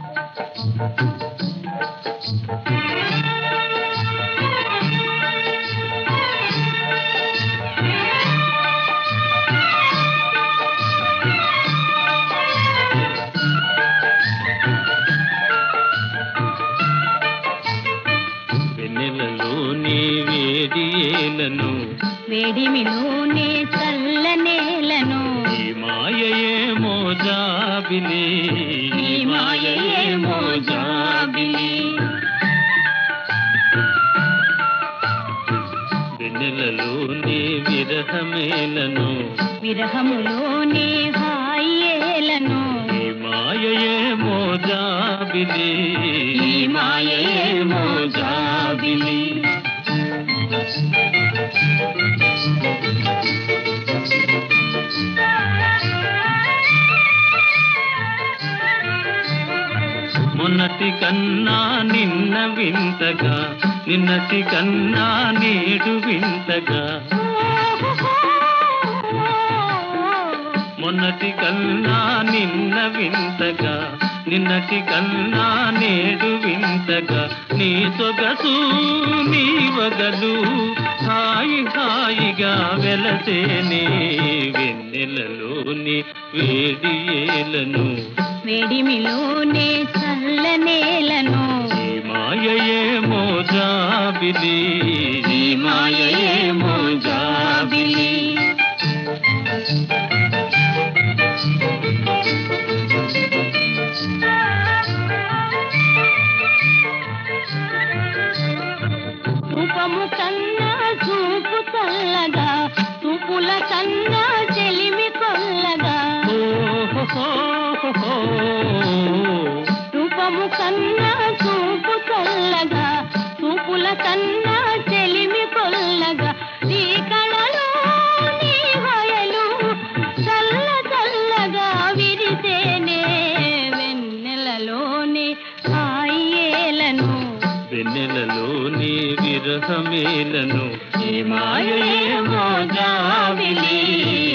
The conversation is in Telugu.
వెన్నెలలోని వేడియేలను వేడిమిలోనే చల్లనేలను ఈ మాయయేమో జాబిలి ఈ మాయయేమో జాబిలి వెన్నెలలోని విరహమేలను విరహములోనే హాయేలను ఈ మాయయేమో జాబిలి ఈ మాయయేమో జాబిలి మొన్నటి కన్నా నిన్న వింతగా నిన్నటి కన్నా నేడు వింతగా మొన్నటి కన్నా నిన్న వింతగా నిన్నటి కన్నా నేడు వింతగా నీ సొగసు నీ వగలు హాయి హాయిగా వెలసేనే వెన్నెలలోని వేడియేలను వేడిమిలోనే చల్లనేలను ఈ మాయయేమో జాబిలి ఈ మాయయేమో జాబిలి రూపము కన్నా చూపు చల్లగా చూపుల కన్నా చెలిమి కొల్లగా రూపము కన్నా చూపు చల్లగా చూపుల కన్నా చెలిమి కొల్లగా నీ కళలో నీ హయలు చల్ల చల్లగా విరిసేనే వెన్నెలలోని హాయేలను వెన్నెలలోని విరహమేలను ఈ మాయయేమో జాబిలి